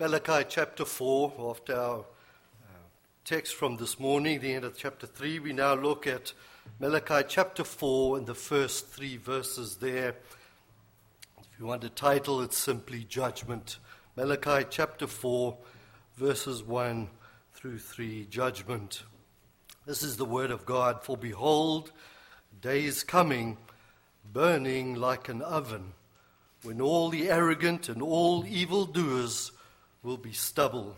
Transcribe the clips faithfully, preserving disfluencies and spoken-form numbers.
Malachi chapter four, after our uh, text from this morning, the end of chapter three, we now look at Malachi chapter four and the first three verses there. If you want a title, it's simply Judgment. Malachi chapter four, verses one through three, Judgment. This is the word of God. For behold, day is coming, burning like an oven, when all the arrogant and all evildoers will be stubble.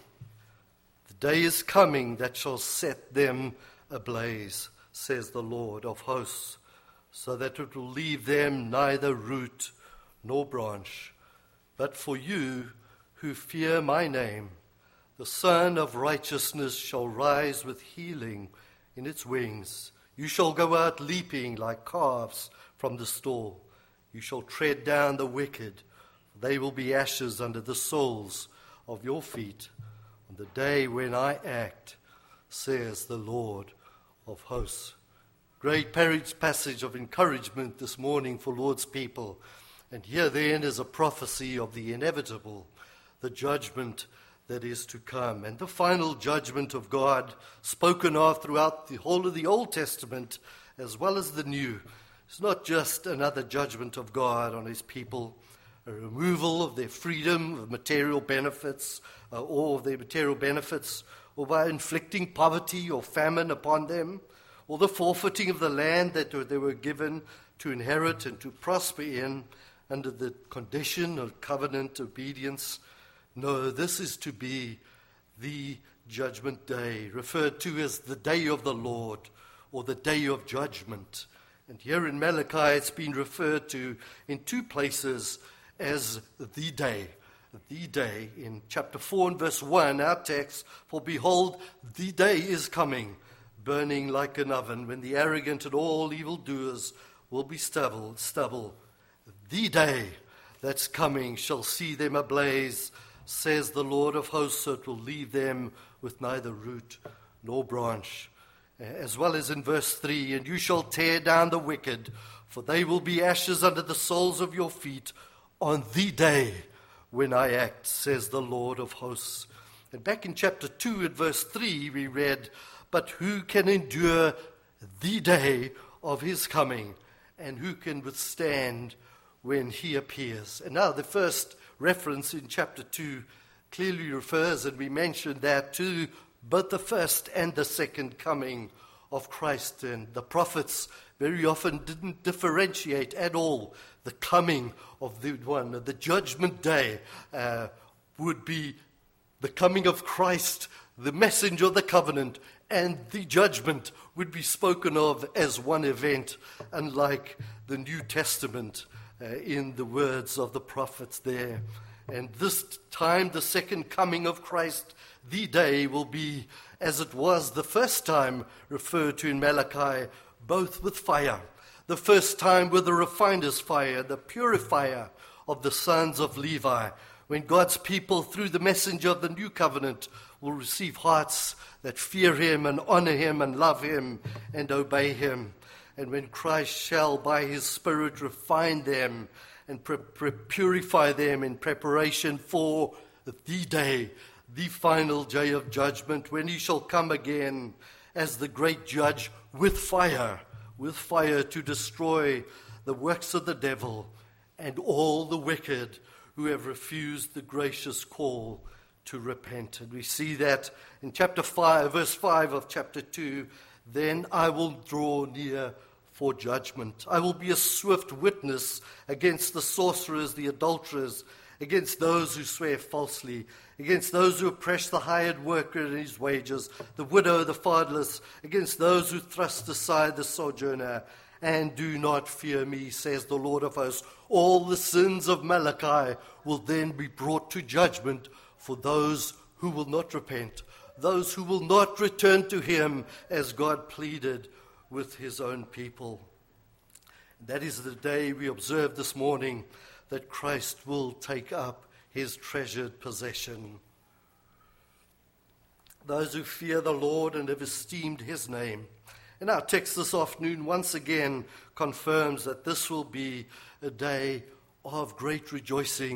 The day is coming that shall set them ablaze, says the Lord of hosts, so that it will leave them neither root nor branch. But for you who fear my name, the Son of Righteousness shall rise with healing in its wings. You shall go out leaping like calves from the stall. You shall tread down the wicked. They will be ashes under the soles of your feet on the day when I act, says the Lord of hosts. Great passage of encouragement this morning for Lord's people. And here then is a prophecy of the inevitable, the judgment that is to come. And the final judgment of God, spoken of throughout the whole of the Old Testament as well as the New. It's not just another judgment of God on his people, a removal of their freedom, of material benefits, uh, or of their material benefits, or by inflicting poverty or famine upon them, or the forfeiting of the land that they were given to inherit and to prosper in under the condition of covenant obedience. No, this is to be the judgment day, referred to as the day of the Lord, or the day of judgment. And here in Malachi, it's been referred to in two places as the day. The day. In chapter four and verse one, our text, for behold, the day is coming, burning like an oven, when the arrogant and all evildoers will be stubble. stubble. The day that's coming shall see them ablaze, says the Lord of hosts, so it will leave them with neither root nor branch. As well as in verse three, and you shall tear down the wicked, for they will be ashes under the soles of your feet on the day when I act, says the Lord of hosts. And back in chapter two at verse three we read, but who can endure the day of his coming, and who can withstand when he appears? And now the first reference in chapter two clearly refers, and we mentioned that, to both the first and the second coming of Christ. And the prophets very often didn't differentiate at all the coming of the one. The judgment day uh, would be the coming of Christ, the messenger of the covenant, and the judgment would be spoken of as one event, unlike the New Testament uh, in the words of the prophets there. And this time, the second coming of Christ, the day, will be as it was the first time referred to in Malachi, both with fire. The first time with the refiner's fire, the purifier of the sons of Levi, when God's people, through the messenger of the new covenant, will receive hearts that fear him and honor him and love him and obey him. And when Christ shall, by his Spirit, refine them and pre- pre- purify them in preparation for the day, the final day of judgment, when he shall come again as the great judge with fire, with fire to destroy the works of the devil and all the wicked who have refused the gracious call to repent. And we see that in chapter five, verse five of chapter two, then I will draw near for judgment. I will be a swift witness against the sorcerers, the adulterers, against those who swear falsely, against those who oppress the hired worker in his wages, the widow, the fatherless, against those who thrust aside the sojourner, and do not fear me, says the Lord of hosts. All the sins of Malachi will then be brought to judgment for those who will not repent, those who will not return to him as God pleaded with his own people. That is the day we observe this morning, that Christ will take up his treasured possession. Those who fear the Lord and have esteemed his name. And our text this afternoon once again confirms that this will be a day of great rejoicing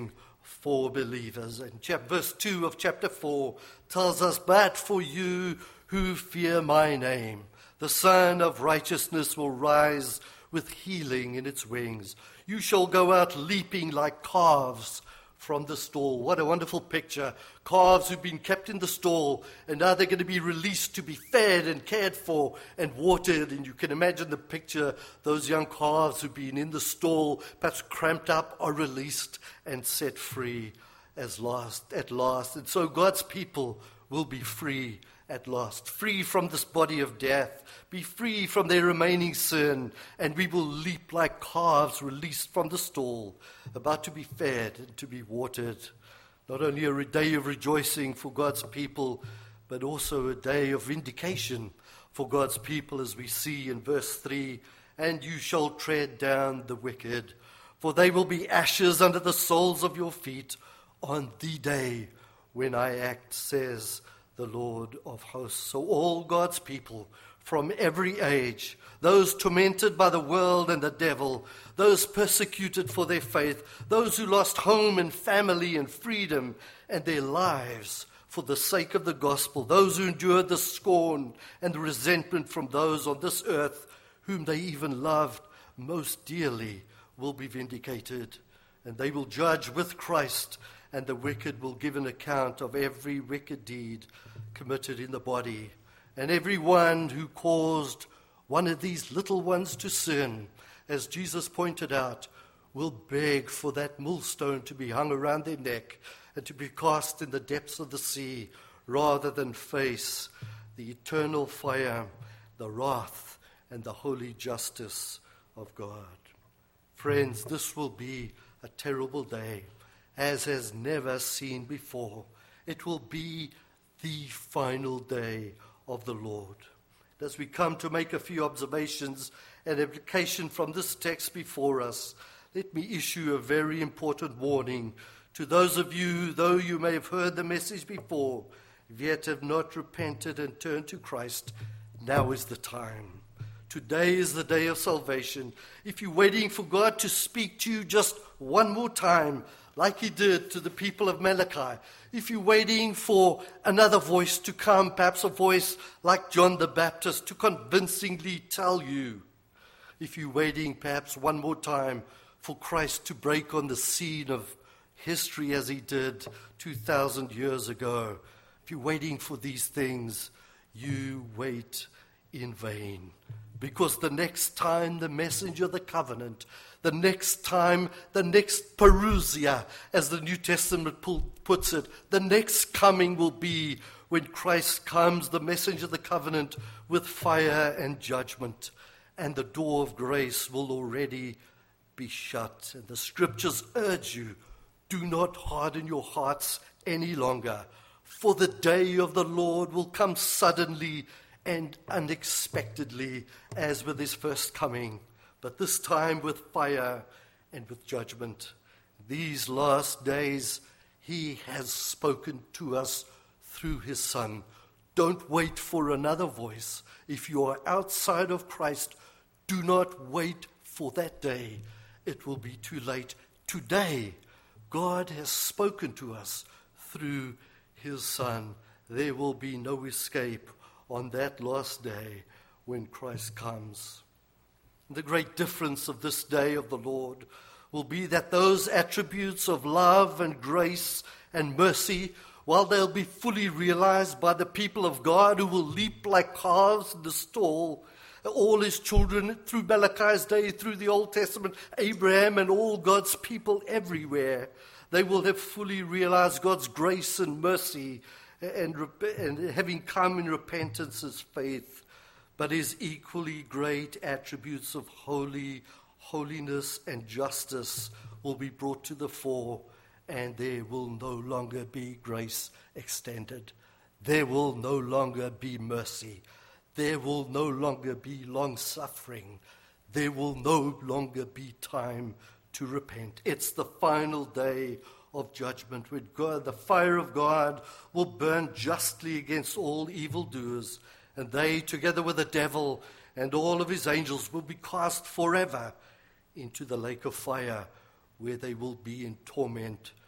for believers. And chap- verse two of chapter four tells us, "But for you who fear my name, the Son of Righteousness will rise with healing in its wings. You shall go out leaping like calves from the stall." What a wonderful picture. Calves who've been kept in the stall, and now they're going to be released to be fed and cared for and watered. And you can imagine the picture. Those young calves who've been in the stall, perhaps cramped up, are released and set free as last, at last. And so God's people will be free at last, free from this body of death, be free from their remaining sin, and we will leap like calves released from the stall, about to be fed and to be watered. Not only a day of rejoicing for God's people, but also a day of vindication for God's people, as we see in verse three, "And you shall tread down the wicked, for they will be ashes under the soles of your feet on the day when I act, says the Lord of hosts." So all God's people from every age, those tormented by the world and the devil, those persecuted for their faith, those who lost home and family and freedom and their lives for the sake of the gospel, those who endured the scorn and the resentment from those on this earth whom they even loved most dearly, will be vindicated, and they will judge with Christ, and the wicked will give an account of every wicked deed committed in the body. And every one who caused one of these little ones to sin, as Jesus pointed out, will beg for that millstone to be hung around their neck and to be cast in the depths of the sea, rather than face the eternal fire, the wrath, and the holy justice of God. Friends, this will be a terrible day, as has never seen before. It will be the final day of the Lord. As we come to make a few observations and application from this text before us, let me issue a very important warning to those of you, though you may have heard the message before, yet have not repented and turned to Christ. Now is the time. Today is the day of salvation. If you're waiting for God to speak to you just one more time, like he did to the people of Malachi, if you're waiting for another voice to come, perhaps a voice like John the Baptist to convincingly tell you, if you're waiting perhaps one more time for Christ to break on the scene of history as he did two thousand years ago, if you're waiting for these things, you wait in vain. Because the next time the messenger of the covenant, the next time, the next parousia, as the New Testament puts it, the next coming will be when Christ comes, the messenger of the covenant, with fire and judgment, and the door of grace will already be shut. And the scriptures urge you, do not harden your hearts any longer, for the day of the Lord will come suddenly and unexpectedly, as with his first coming, but this time with fire and with judgment. These last days, he has spoken to us through his Son. Don't wait for another voice. If you are outside of Christ, do not wait for that day. It will be too late. Today, God has spoken to us through his Son. There will be no escape on that last day when Christ comes. The great difference of this day of the Lord will be that those attributes of love and grace and mercy, while they'll be fully realized by the people of God who will leap like calves in the stall, all his children through Malachi's day, through the Old Testament, Abraham and all God's people everywhere, they will have fully realized God's grace and mercy and, and having come in repentance as faith, but his equally great attributes of holy, holiness and justice will be brought to the fore, and there will no longer be grace extended. There will no longer be mercy. There will no longer be long-suffering. There will no longer be time to repent. It's the final day of judgment, when God, the fire of God, will burn justly against all evildoers, and they, together with the devil and all of his angels, will be cast forever into the lake of fire, where they will be in torment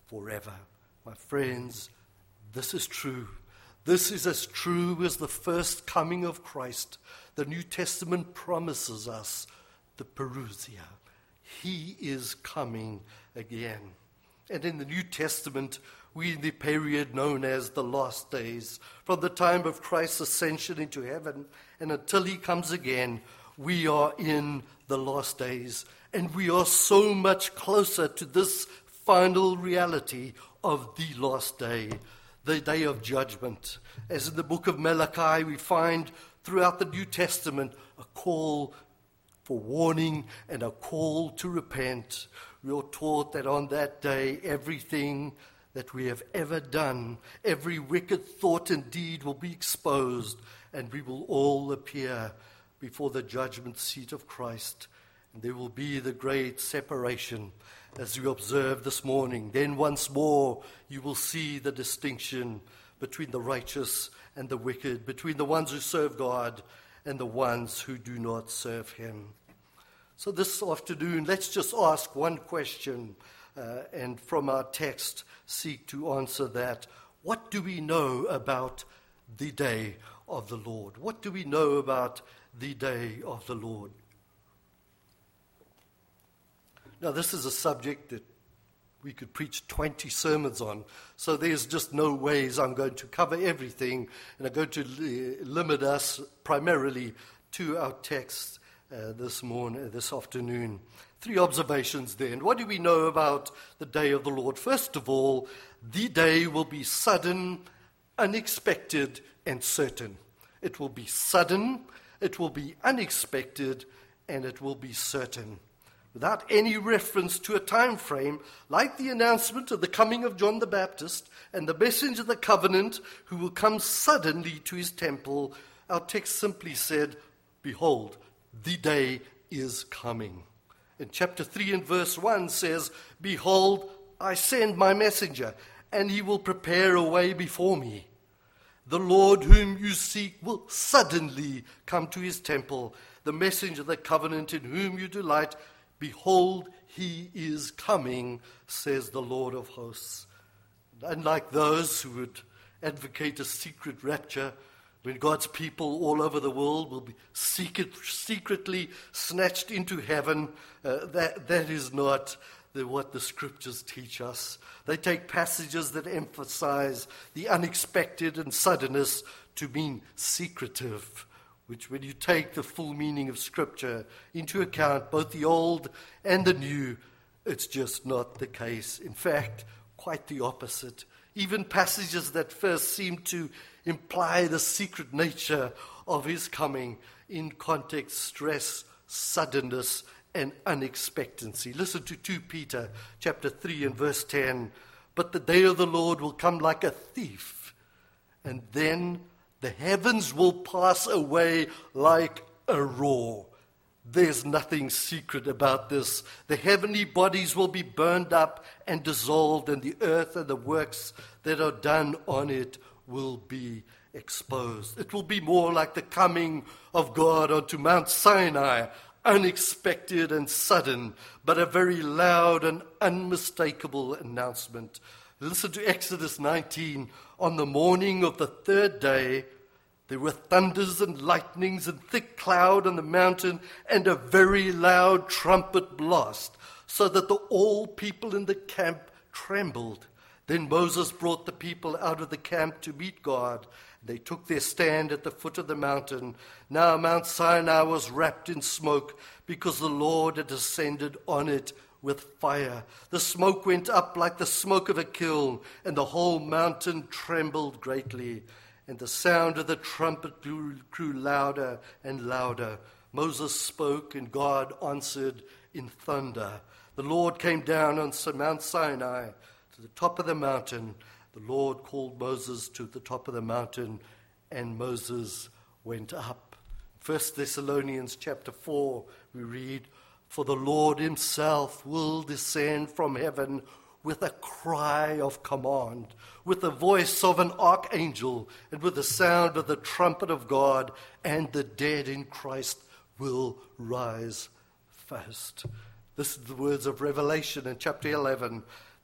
forever. My friends, this is true. This is as true as the first coming of Christ. The New Testament promises us the parousia. He is coming again. And in the New Testament, we in the period known as the last days, from the time of Christ's ascension into heaven and until he comes again, we are in the last days. And we are so much closer to this final reality of the last day, the day of judgment. As in the book of Malachi, we find throughout the New Testament a call for warning and a call to repent. We are taught that on that day, everything that we have ever done, every wicked thought and deed will be exposed, and we will all appear before the judgment seat of Christ. And there will be the great separation, as we observed this morning. Then once more, you will see the distinction between the righteous and the wicked, between the ones who serve God and the ones who do not serve him. So this afternoon, let's just ask one question, uh, and from our text, seek to answer that. What do we know about the day of the Lord? What do we know about the day of the Lord? Now, this is a subject that we could preach twenty sermons on, so there's just no ways I'm going to cover everything, and I'm going to li- limit us primarily to our text uh, this morning, this afternoon. Three observations then. What do we know about the day of the Lord? First of all, the day will be sudden, unexpected, and certain. It will be sudden, it will be unexpected, and it will be certain. Without any reference to a time frame, like the announcement of the coming of John the Baptist and the messenger of the covenant who will come suddenly to his temple, our text simply said, behold, the day is coming. In chapter three and verse one says, behold, I send my messenger, and he will prepare a way before me. The Lord whom you seek will suddenly come to his temple. The messenger of the covenant in whom you delight, behold, he is coming, says the Lord of hosts. Unlike those who would advocate a secret rapture, when God's people all over the world will be secret, secretly snatched into heaven, uh, that, that is not the, what the scriptures teach us. They take passages that emphasize the unexpected and suddenness to mean secretive, which when you take the full meaning of Scripture into account, both the old and the new, it's just not the case. In fact, quite the opposite. Even passages that first seem to imply the secret nature of his coming, in context stress suddenness and unexpectancy. Listen to Second Peter chapter three and verse ten. But the day of the Lord will come like a thief, and then the heavens will pass away like a roar. There's nothing secret about this. The heavenly bodies will be burned up and dissolved, and the earth and the works that are done on it will be exposed. It will be more like the coming of God onto Mount Sinai, unexpected and sudden, but a very loud and unmistakable announcement. Listen to Exodus nineteen. On the morning of the third day, there were thunders and lightnings and thick cloud on the mountain and a very loud trumpet blast, so that the, all people in the camp trembled. Then Moses brought the people out of the camp to meet God. They took their stand at the foot of the mountain. Now Mount Sinai was wrapped in smoke because the Lord had descended on it with fire. The smoke went up like the smoke of a kiln, and the whole mountain trembled greatly. And the sound of the trumpet grew, grew louder and louder. Moses spoke, and God answered in thunder. The Lord came down on Mount Sinai to the top of the mountain. The Lord called Moses to the top of the mountain, and Moses went up. First Thessalonians chapter four, we read, for the Lord himself will descend from heaven with a cry of command, with the voice of an archangel, and with the sound of the trumpet of God, and the dead in Christ will rise first. This is the words of Revelation in chapter eleven.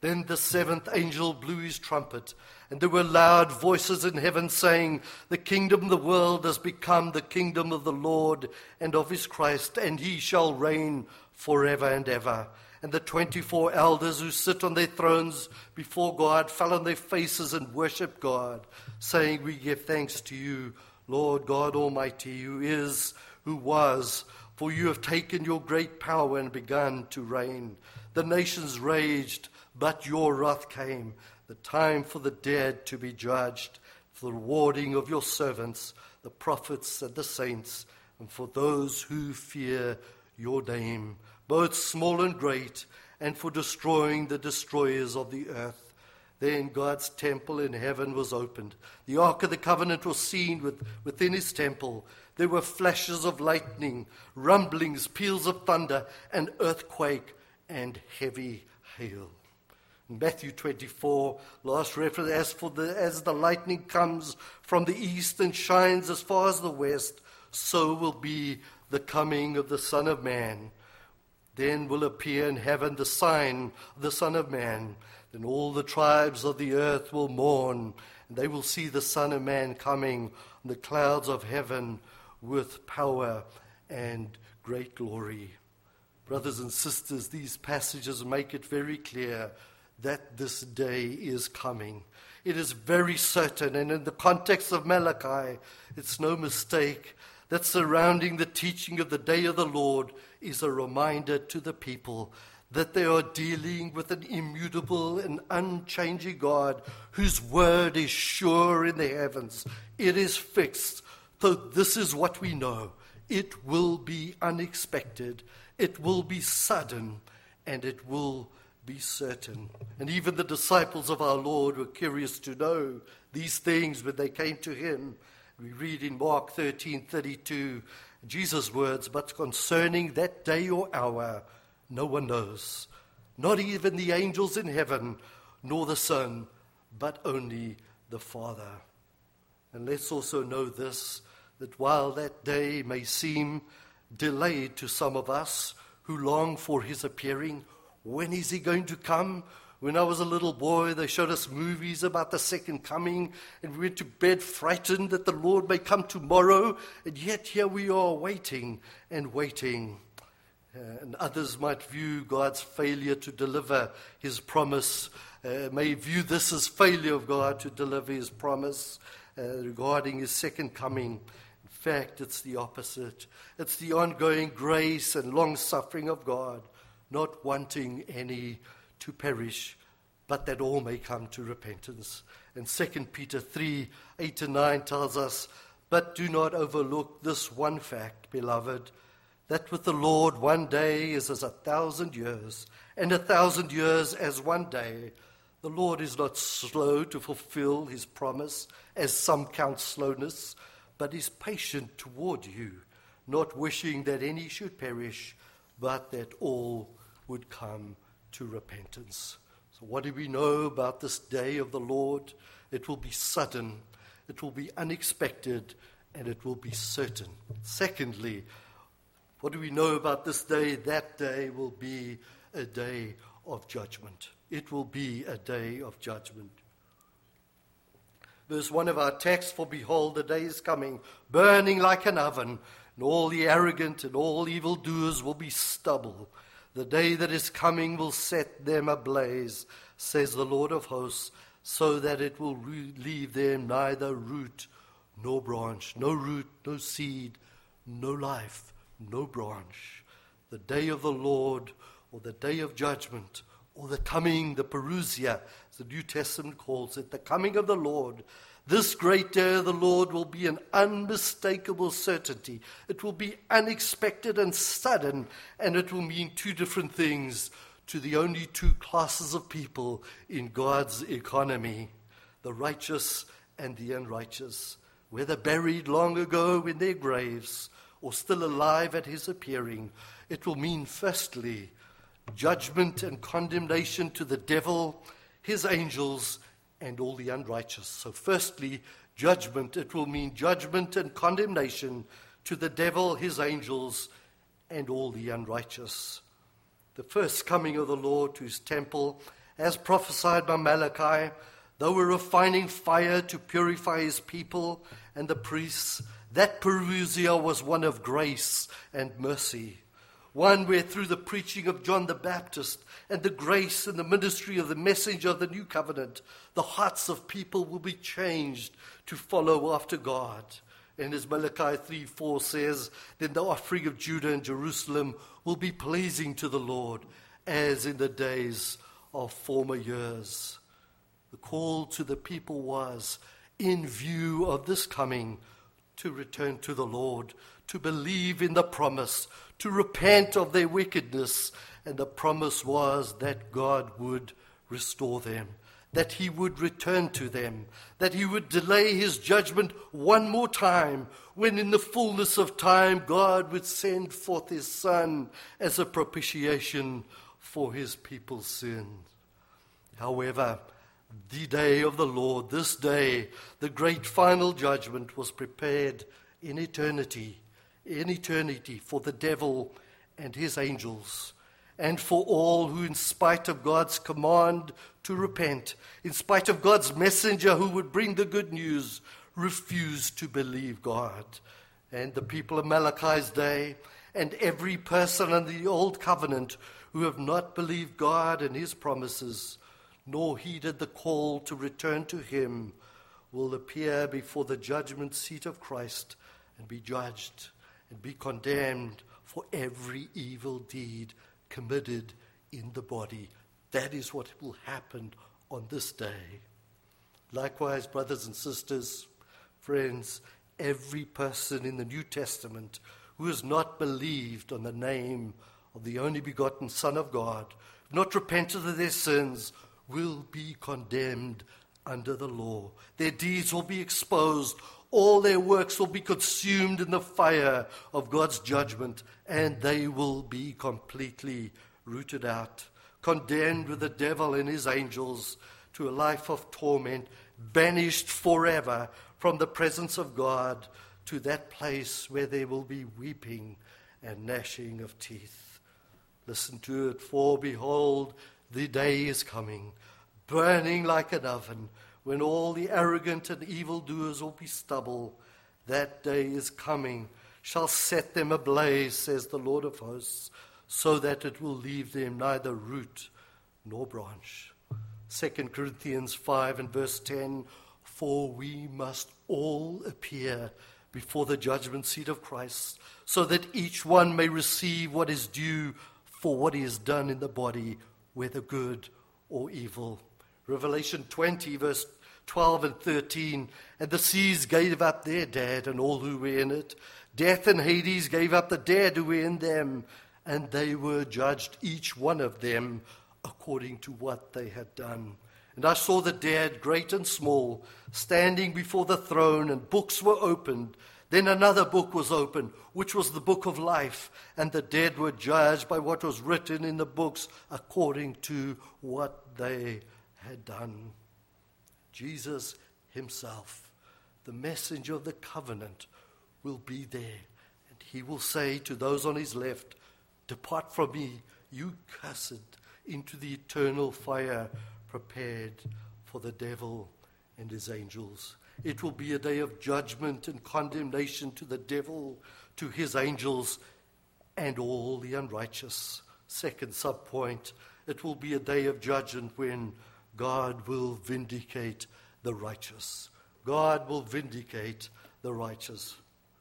Then the seventh angel blew his trumpet, and there were loud voices in heaven saying, "The kingdom of the world has become the kingdom of the Lord and of his Christ, and he shall reign forever and ever." And the twenty-four elders who sit on their thrones before God fell on their faces and worshipped God, saying, "We give thanks to you, Lord God Almighty, who is, who was, for you have taken your great power and begun to reign. The nations raged, but your wrath came, the time for the dead to be judged, for the rewarding of your servants, the prophets and the saints, and for those who fear your name, both small and great, and for destroying the destroyers of the earth." Then God's temple in heaven was opened. The Ark of the Covenant was seen with, within his temple. There were flashes of lightning, rumblings, peals of thunder, an earthquake, and heavy hail. In Matthew twenty-four, last reference, as for the as the lightning comes from the east and shines as far as the west, so will be the coming of the Son of Man. Then will appear in heaven the sign of the Son of Man. Then all the tribes of the earth will mourn, and they will see the Son of Man coming on the clouds of heaven with power and great glory. Brothers and sisters, these passages make it very clear that this day is coming. It is very certain, and in the context of Malachi, it's no mistake that surrounding the teaching of the day of the Lord is a reminder to the people that they are dealing with an immutable and unchanging God whose word is sure in the heavens. It is fixed. So this is what we know. It will be unexpected. It will be sudden, and it will be certain. And even the disciples of our Lord were curious to know these things when they came to him. We read in Mark thirteen thirty-two, Jesus' words, "But concerning that day or hour, no one knows, not even the angels in heaven, nor the Son, but only the Father." And let's also know this, that while that day may seem delayed to some of us who long for his appearing, when is he going to come? When I was a little boy, they showed us movies about the second coming, and we went to bed frightened that the Lord may come tomorrow, and yet here we are waiting and waiting. Uh, and others might view God's failure to deliver his promise, uh, may view this as failure of God to deliver his promise uh, regarding his second coming. In fact, it's the opposite. It's the ongoing grace and long-suffering of God, not wanting any to perish, but that all may come to repentance. And Second Peter three, eight and nine tells us, "But do not overlook this one fact, beloved, that with the Lord one day is as a thousand years, and a thousand years as one day. The Lord is not slow to fulfill his promise, as some count slowness, but is patient toward you, not wishing that any should perish, but that all would come to repentance." So what do we know about this day of the Lord? It will be sudden, it will be unexpected, and it will be certain. Secondly, what do we know about this day? That day will be a day of judgment. It will be a day of judgment. Verse one of our text, "For behold, the day is coming, burning like an oven, and all the arrogant and all evildoers will be stubble. The day that is coming will set them ablaze, says the Lord of hosts, so that it will re- leave them neither root nor branch." No root, no seed, no life, no branch. The day of the Lord, or the day of judgment, or the coming, the parousia, as the New Testament calls it, the coming of the Lord. This great day of the Lord will be an unmistakable certainty. It will be unexpected and sudden, and it will mean two different things to the only two classes of people in God's economy, the righteous and the unrighteous, whether buried long ago in their graves or still alive at his appearing. It will mean, firstly, judgment and condemnation to the devil, his angels, and all the unrighteous. So firstly, judgment. It will mean judgment and condemnation to the devil, his angels, and all the unrighteous. The first coming of the Lord to his temple as prophesied by Malachi, though a refining fire to purify his people and the priests, that parousia was one of grace and mercy, one where through the preaching of John the Baptist and the grace and the ministry of the messenger of the new covenant, the hearts of people will be changed to follow after God. And as Malachi three four says, then the offering of Judah and Jerusalem will be pleasing to the Lord, as in the days of former years. The call to the people was, in view of this coming, to return to the Lord, to believe in the promise, to repent of their wickedness. And the promise was that God would restore them, that he would return to them, that he would delay his judgment one more time, when in the fullness of time God would send forth his Son as a propitiation for his people's sins. However, the day of the Lord, this day, the great final judgment, was prepared in eternity, in eternity for the devil and his angels, and for all who, in spite of God's command to repent, in spite of God's messenger who would bring the good news, refused to believe God. And the people of Malachi's day, and every person under the old covenant who have not believed God and his promises, nor heeded the call to return to him, will appear before the judgment seat of Christ and be judged and be condemned for every evil deed committed in the body. That is what will happen on this day. Likewise, brothers and sisters, friends, every person in the New Testament who has not believed on the name of the only begotten Son of God, not repented of their sins, will be condemned under the law. Their deeds will be exposed. All their works will be consumed in the fire of God's judgment, and they will be completely rooted out, condemned with the devil and his angels to a life of torment, banished forever from the presence of God to that place where there will be weeping and gnashing of teeth. Listen to it, for behold, the day is coming, burning like an oven, when all the arrogant and evildoers will be stubble. That day is coming, shall set them ablaze, says the Lord of hosts, so that it will leave them neither root nor branch. Second Corinthians five and verse ten, for we must all appear before the judgment seat of Christ, so that each one may receive what is due for what he has done in the body, whether good or evil. Revelation twenty, verse twelve and thirteen, and the seas gave up their dead and all who were in it. Death and Hades gave up the dead who were in them, and they were judged, each one of them, according to what they had done. And I saw the dead, great and small, standing before the throne, and books were opened. Then another book was opened, which was the book of life, and the dead were judged by what was written in the books according to what they had done. Jesus himself, the messenger of the covenant, will be there, and he will say to those on his left, depart from me, you cursed, into the eternal fire prepared for the devil and his angels. It will be a day of judgment and condemnation to the devil, to his angels, and all the unrighteous. Second subpoint, it will be a day of judgment when God will vindicate the righteous. God will vindicate the righteous.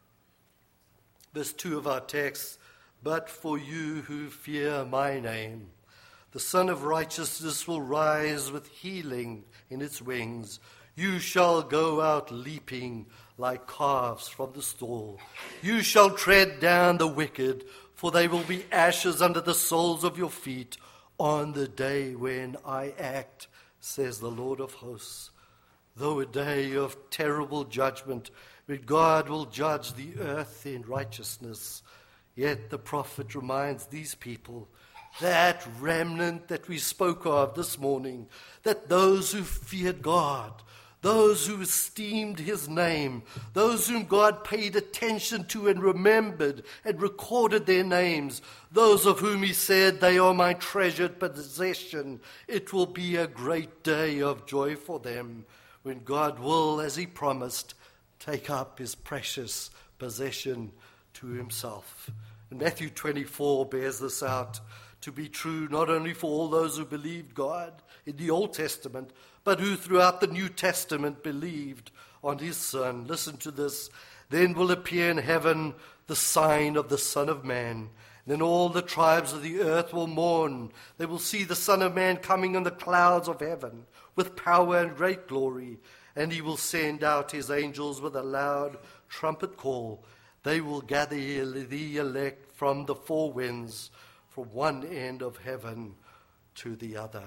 Verse two of our text, but for you who fear my name, the Son of Righteousness will rise with healing in its wings. You shall go out leaping like calves from the stall. You shall tread down the wicked, for they will be ashes under the soles of your feet on the day when I act, says the Lord of hosts. Though a day of terrible judgment, when God will judge the earth in righteousness, yet the prophet reminds these people, that remnant that we spoke of this morning, that those who feared God, those who esteemed his name, those whom God paid attention to and remembered and recorded their names, those of whom he said, they are my treasured possession. It will be a great day of joy for them when God will, as he promised, take up his precious possession to himself. And Matthew twenty-four bears this out to be true not only for all those who believed God in the Old Testament, but who throughout the New Testament believed on his Son. Listen to this. Then will appear in heaven the sign of the Son of Man. Then all the tribes of the earth will mourn. They will see the Son of Man coming in the clouds of heaven with power and great glory. And he will send out his angels with a loud trumpet call. They will gather the elect from the four winds, from one end of heaven to the other.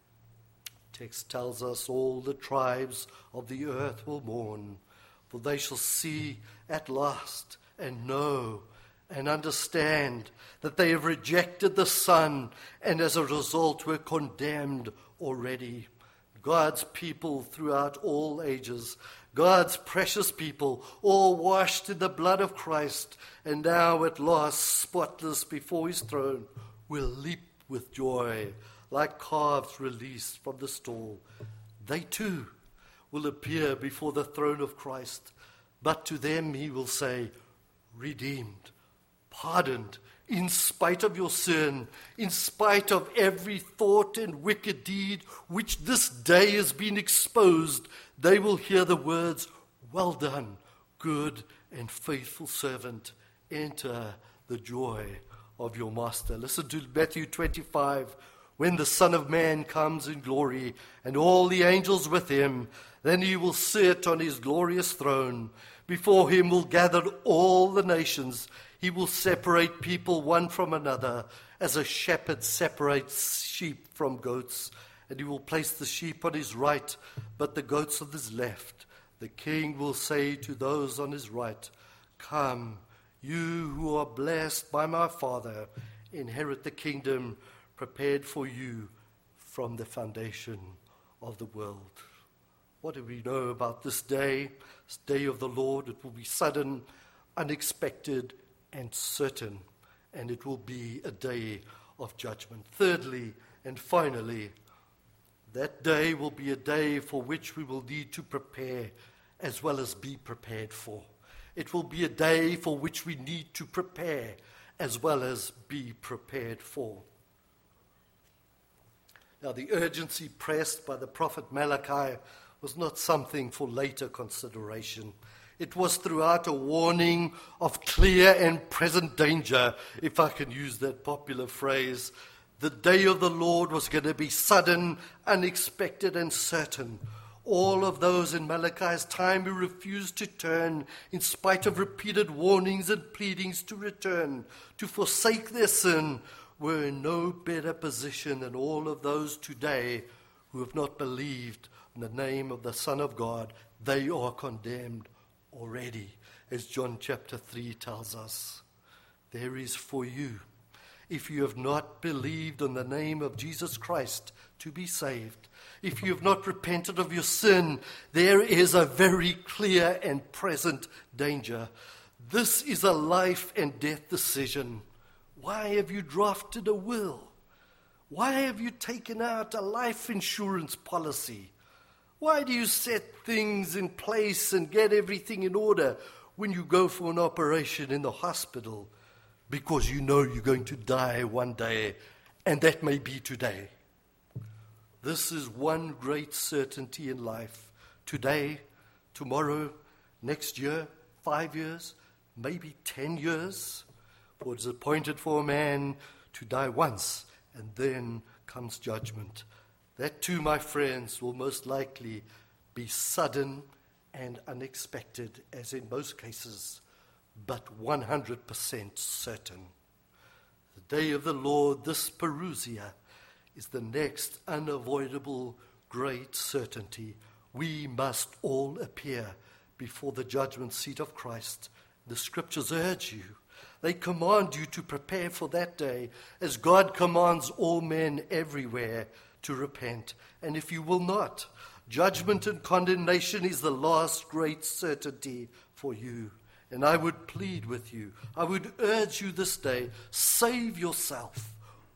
Text tells us all the tribes of the earth will mourn, for they shall see at last and know and understand that they have rejected the Son and as a result were condemned already. God's people throughout all ages, God's precious people, all washed in the blood of Christ, and now at last spotless before his throne, will leap with joy like calves released from the stall. They too will appear before the throne of Christ, but to them he will say, redeemed, pardoned, in spite of your sin, in spite of every thought and wicked deed which this day has been exposed, they will hear the words, well done, good and faithful servant, enter the joy of your master. Listen to Matthew twenty-five. When the Son of Man comes in glory and all the angels with him, then he will sit on his glorious throne. Before him will gather all the nations. He will separate people one from another, as a shepherd separates sheep from goats. And he will place the sheep on his right, but the goats on his left. The king will say to those on his right, come, you who are blessed by my Father, inherit the kingdom prepared for you from the foundation of the world. What do we know about this day? This day of the Lord, it will be sudden, unexpected, and certain, and it will be a day of judgment. Thirdly, and finally, that day will be a day for which we will need to prepare as well as be prepared for. It will be a day for which we need to prepare as well as be prepared for. Now, the urgency pressed by the prophet Malachi was not something for later consideration. It was throughout a warning of clear and present danger, if I can use that popular phrase. The day of the Lord was going to be sudden, unexpected, and certain. All of those in Malachi's time who refused to turn, in spite of repeated warnings and pleadings to return, to forsake their sin, were in no better position than all of those today who have not believed in the name of the Son of God. They are condemned already, as John chapter three tells us. There is for you, if you have not believed in the name of Jesus Christ to be saved, if you have not repented of your sin, there is a very clear and present danger. This is a life and death decision. Why have you drafted a will? Why have you taken out a life insurance policy? Why do you set things in place and get everything in order when you go for an operation in the hospital? Because you know you're going to die one day, and that may be today. This is one great certainty in life. Today, tomorrow, next year, five years, maybe ten years. For it is appointed for a man to die once, and then comes judgment. That too, my friends, will most likely be sudden and unexpected, as in most cases, but one hundred percent certain. The day of the Lord, this Parousia, is the next unavoidable great certainty. We must all appear before the judgment seat of Christ. The scriptures urge you. They command you to prepare for that day, as God commands all men everywhere to repent. And if you will not, Judgment and condemnation is the last great certainty for you. And I would plead with you, I would urge you this day, save yourself.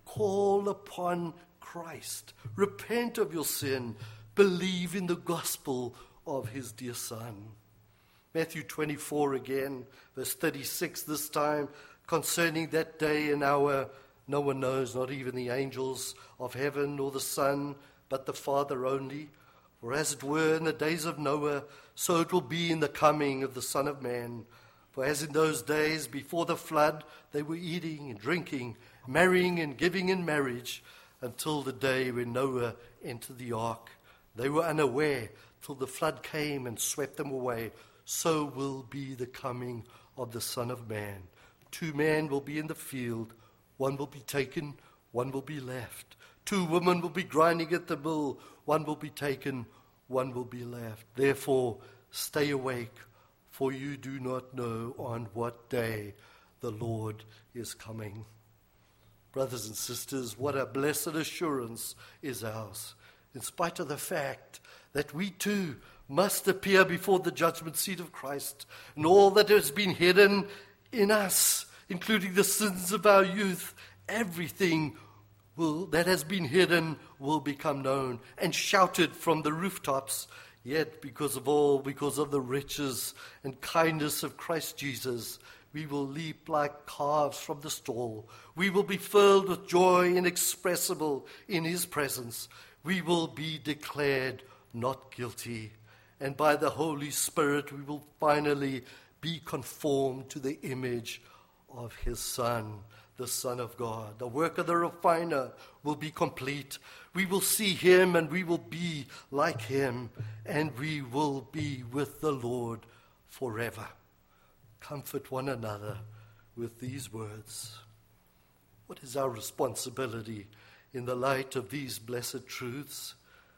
Call upon Christ. Repent of your sin. Believe in the gospel of his dear Son. Matthew twenty-four again, verse thirty-six this time, concerning that day and hour, no one knows, not even the angels of heaven nor the Son, but the Father only. For as it were in the days of Noah, so it will be in the coming of the Son of Man. For as in those days before the flood, they were eating and drinking, marrying and giving in marriage, until the day when Noah entered the ark. They were unaware till the flood came and swept them away. So will be the coming of the Son of Man. Two men will be in the field, one will be taken, one will be left. Two women will be grinding at the mill, one will be taken, one will be left. Therefore, stay awake, for you do not know on what day the Lord is coming. Brothers and sisters, what a blessed assurance is ours, in spite of the fact that we too must appear before the judgment seat of Christ, and all that has been hidden in us, including the sins of our youth, everything will, that has been hidden will become known and shouted from the rooftops. Yet because of all, because of the riches and kindness of Christ Jesus, we will leap like calves from the stall. We will be filled with joy inexpressible in his presence. We will be declared not guilty. And by the Holy Spirit, we will finally be conformed to the image of his Son, the Son of God. The work of the refiner will be complete. We will see him and we will be like him, and we will be with the Lord forever. Comfort one another with these words. What is our responsibility in the light of these blessed truths?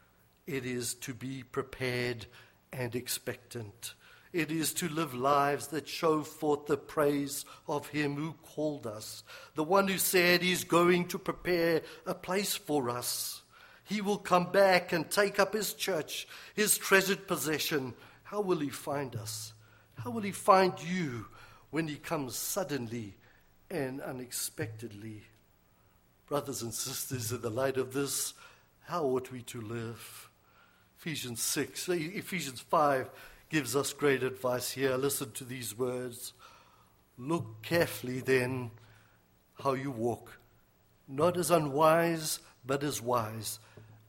It is to be prepared and expectant. It is to live lives that show forth the praise of him who called us, the one who said he's going to prepare a place for us. He will come back and take up his church, his treasured possession. How will he find us? How will he find you when he comes suddenly and unexpectedly? Brothers and sisters, in the light of this, how ought we to live? Ephesians six, Ephesians five gives us great advice here. Listen to these words. Look carefully then how you walk, not as unwise, but as wise,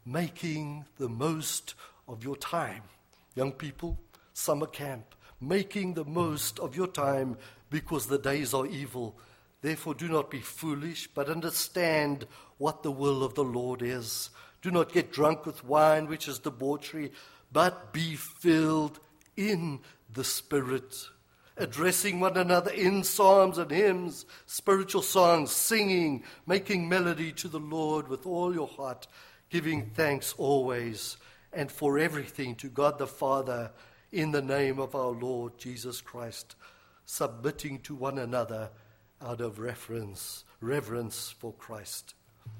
making the most of your time. Young people, summer camp, making the most of your time because the days are evil. Therefore do not be foolish, but understand what the will of the Lord is. Do not get drunk with wine, which is debauchery, but be filled in the Spirit, addressing one another in psalms and hymns, spiritual songs, singing, making melody to the Lord with all your heart, giving thanks always and for everything to God the Father in the name of our Lord Jesus Christ, submitting to one another out of reverence, reverence for Christ.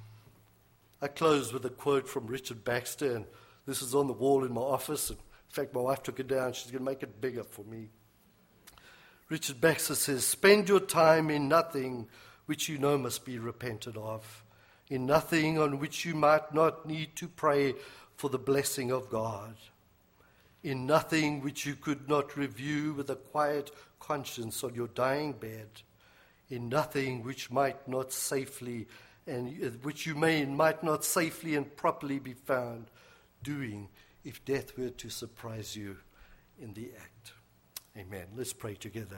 I close with a quote from Richard Baxter, and this is on the wall in my office. In fact, my wife took it down. She's going to make it bigger for me. Richard Baxter says, spend your time in nothing which you know must be repented of, in nothing on which you might not need to pray for the blessing of God, in nothing which you could not review with a quiet conscience on your dying bed, in nothing which might not safely and which you may might not safely and properly be found doing if death were to surprise you in the act. Amen. Let's pray together.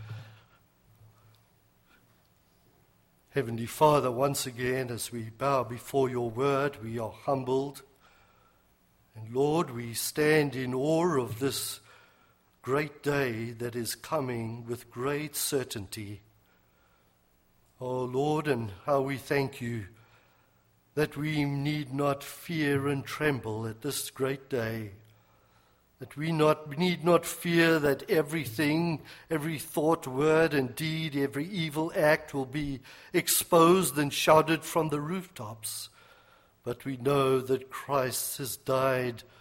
Heavenly Father, once again, as we bow before your word, we are humbled. And Lord, we stand in awe of this great day that is coming with great certainty. Oh Lord, and how we thank you that we need not fear and tremble at this great day, that we not need not fear that everything, every thought, word, and deed, every evil act will be exposed and shouted from the rooftops, but we know that Christ has died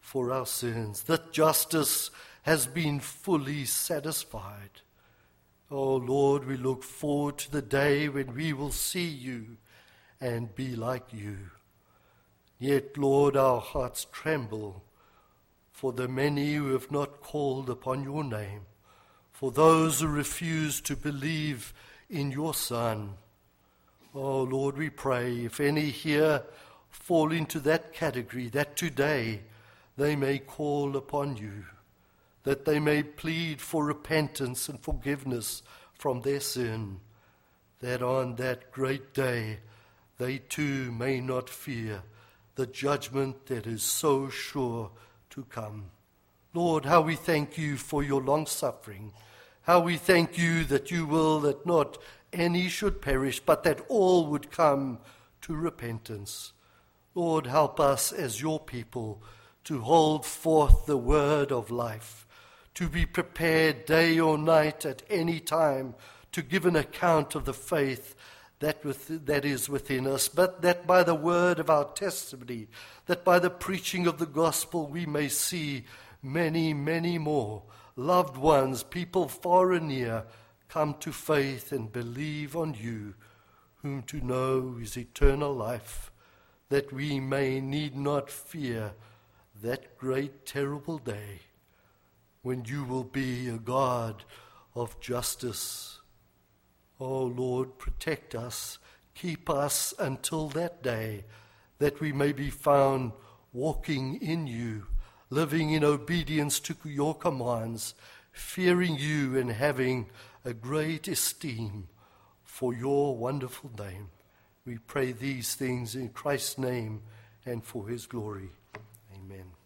for our sins, that justice has been fully satisfied. Oh Lord, we look forward to the day when we will see you and be like you. Yet, Lord, our hearts tremble for the many who have not called upon your name, for those who refuse to believe in your Son. Oh Lord, we pray, if any here fall into that category, that today they may call upon you, that they may plead for repentance and forgiveness from their sin, that on that great day they too may not fear the judgment that is so sure to come. Lord, how we thank you for your long-suffering, how we thank you that you will that not any should perish, but that all would come to repentance. Lord, help us as your people to hold forth the word of life, to be prepared day or night at any time to give an account of the faith that with, that is within us, but that by the word of our testimony, that by the preaching of the gospel we may see many, many more loved ones, people far and near, come to faith and believe on you, whom to know is eternal life, that we may need not fear that great terrible day when you will be a God of justice. Oh Lord, protect us, keep us until that day, that we may be found walking in you, living in obedience to your commands, fearing you and having a great esteem for your wonderful name. We pray these things in Christ's name and for his glory. Amen.